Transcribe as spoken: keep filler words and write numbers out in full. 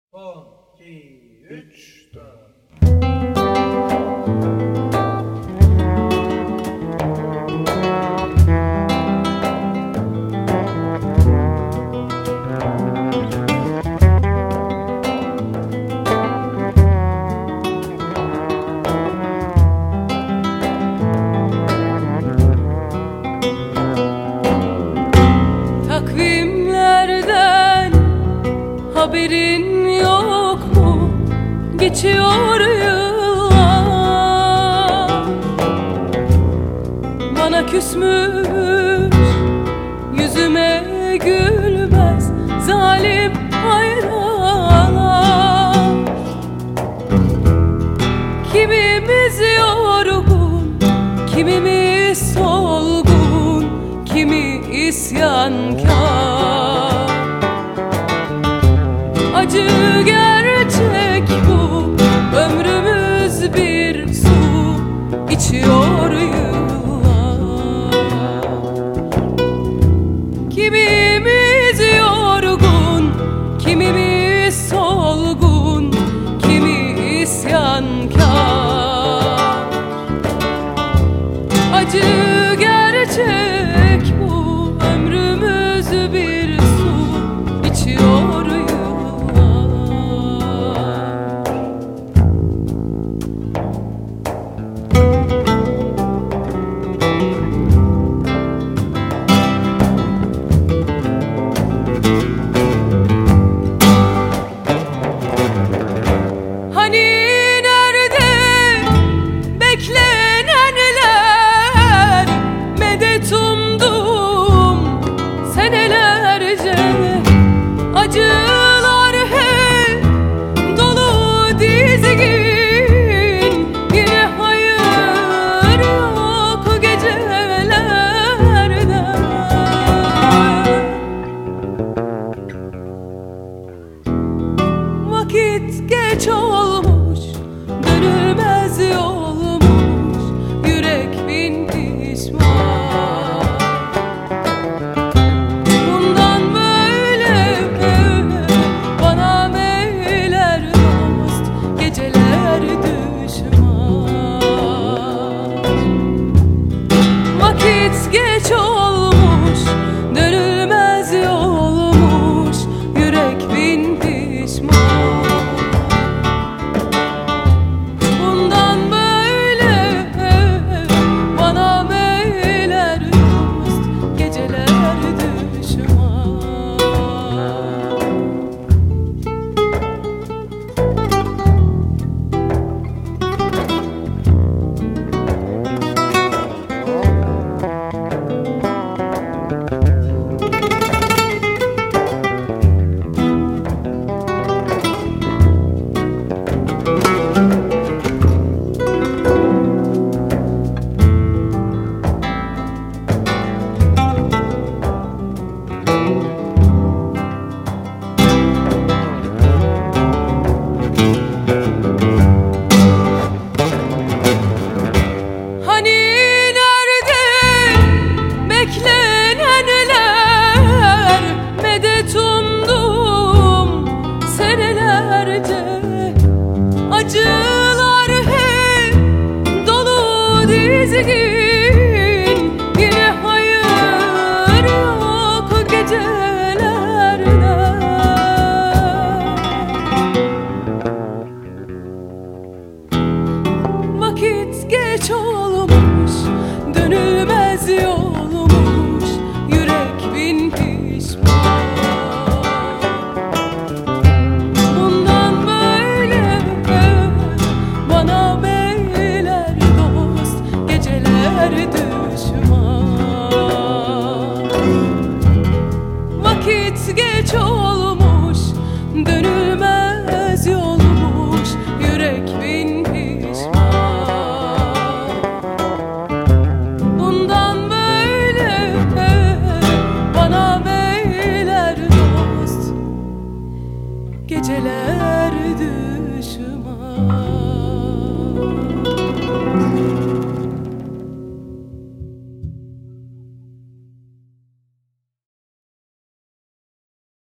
On, iki, üç, dört. Takvimlerden haberin yok mu? Geçiyor yıllar, bana küsmüş, yüzüme gülmez zalim hayranlar. Kimimiz yorgun, kimimiz solgun, kimi isyankar. Acı gerçek bu, ömrümüz bir su içiyor yıllar. Kimimiz yorgun, kimimiz solgun, kimi isyankar. Acı gerçek bu, ömrümüz bir su içiyor yıllar. Hani nerede beklenenler, medet umdum senelerce. Acılar hep dolu dizgin, yine hayır yok gecelerde. Vakit geç olmuş, dönülmez yolmuş, yürek bin pişman. Bundan böyle bana meyler dost, geceler düşman. Vakit geç olmuş, dönülmez yolmuş, yürek bin pişman. Bundan böyle bana meyler dost, geceler düşman. Hani nerede beklenenler, medet umdum senelerce. Acılar hep dolu dizgin, yine hayır yok gecelerde. Vakit geç olmuş, dönülmez yolmuş, yürek bin pişman. Bundan böyle bana meyler dost, geceler düşman. Vakit geç olmuş, dönülmez yolmuş, yürek bin pişman. Bundan böyle bana meyler dost, geceler düşman.